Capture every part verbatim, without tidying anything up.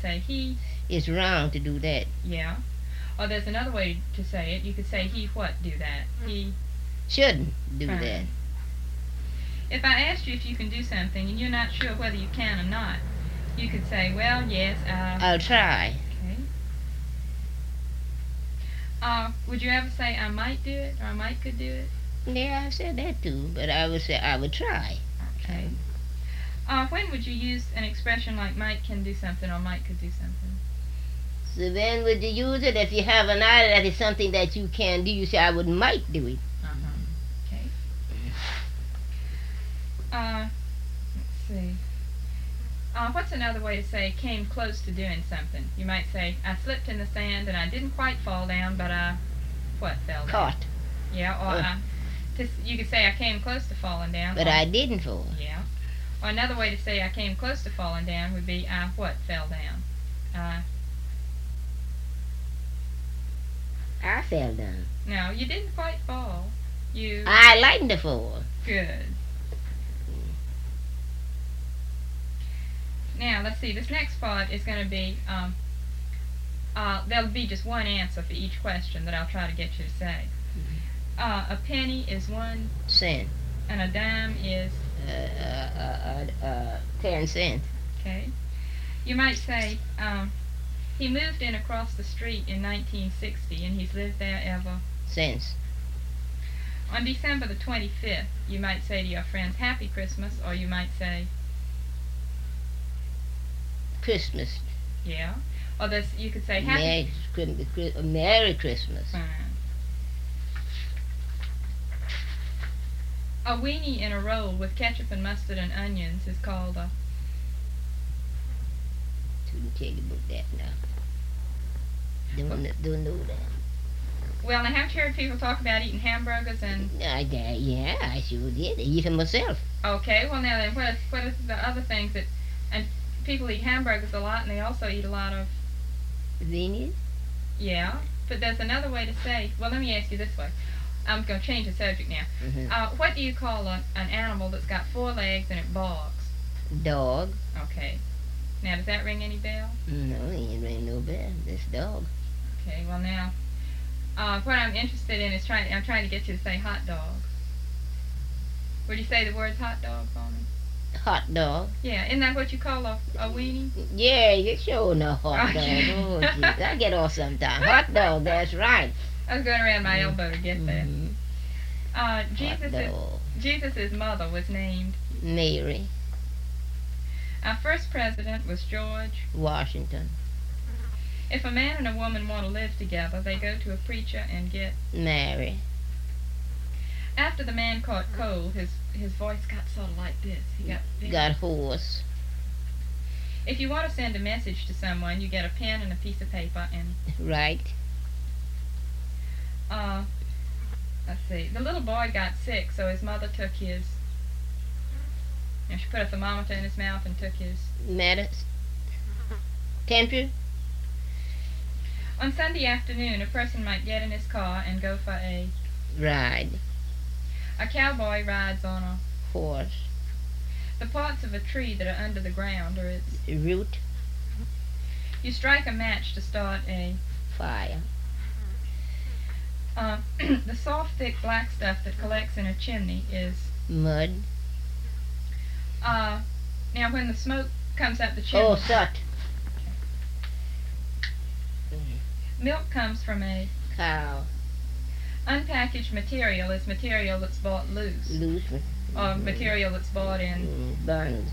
say he. It's wrong to do that. Yeah. Or there's another way to say it. You could say he what do that. He shouldn't do fine. that. If I asked you if you can do something and you're not sure whether you can or not, you could say, well, yes, uh... I'll try. Okay. Uh, would you ever say I might do it or I might could do it? Yeah, I've said that too, but I would say I would try. Okay. Uh, when would you use an expression like might can do something or might could do something? So when would you use it? If you have an idea that is something that you can do, you say I would might do it. Uh-huh. Okay. Uh, let's see. Uh, what's another way to say came close to doing something? You might say, I slipped in the sand and I didn't quite fall down, but I, what, fell down? Caught. Yeah, or Uh. I, to, you could say I came close to falling down. But or, I didn't fall. Yeah. Or another way to say I came close to falling down would be I, what, fell down? Uh, I fell down. no, you didn't quite fall. You... I like to fall. Good. Now, let's see, this next part is going to be, um, uh, there'll be just one answer for each question that I'll try to get you to say. Uh, a penny is one Cent. and a dime is, Uh, uh, uh, uh, uh, ten cent. okay. You might say, um, he moved in across the street in nineteen sixty and he's lived there ever. Cents. On December the twenty-fifth, you might say to your friends, Happy Christmas, or you might say, Christmas. yeah. Or this, you could say, Happy... Merry, Chri- Merry Christmas. Fine. A weenie in a roll with ketchup and mustard and onions is called a... Couldn't tell you about that now. Don't, kn- don't know that. Well, I have heard people talk about eating hamburgers and... I, uh, yeah, I sure did. I eat them myself. Okay, well now then, what is, what is the other things that... And people eat hamburgers a lot and they also eat a lot of... Weenies? Yeah, but there's another way to say... Well, let me ask you this way. I'm going to change the subject now. Mm-hmm. Uh, what do you call a, an animal that's got four legs and it barks? Dog. Okay. Now, does that ring any bell? No, he ain't ring no bell. This dog. Okay, well now, uh, what I'm interested in is trying, I'm trying to get you to say hot dog. Would you say the words hot dog for me? Hot dog. Yeah, isn't that what you call a, a weenie? Yeah, you sure know hot Okay. dog. Oh, geez, I get off sometime. Hot dog, that's right. I was going around my elbow to get there. Mhm. Uh, Hot Jesus' dog. Jesus's mother was named. Mary. Our first president was George. Washington. If a man and a woman want to live together, they go to a preacher and get... Mary. After the man caught cold, his his voice got sort of like this. He got big. Got horse. If you want to send a message to someone, you get a pen and a piece of paper and... Right. Uh, let's see. The little boy got sick, so his mother took his... And she put a thermometer in his mouth and took his... Matter. Temperature. On Sunday afternoon, a person might get in his car and go for a... Ride. A cowboy rides on a... Horse. The parts of a tree that are under the ground are its... Root. You strike a match to start a... Fire. Uh, the soft, thick black stuff that collects in a chimney is... Mud. Uh, now when the smoke comes up the chimney... Oh, soot. Milk comes from a... Cow. Unpackaged material is material that's bought loose. Loose. Or material that's bought in... Mm, Burned.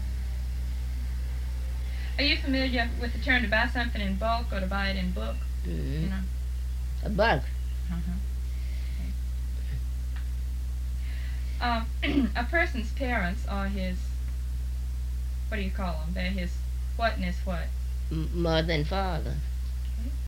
Are you familiar with the term to buy something in bulk or to buy it in book? Mm. You know? A bug. Uh-huh. Okay. Uh, a person's parents are his... What do you call them? They're his... What and his what? M- mother and father.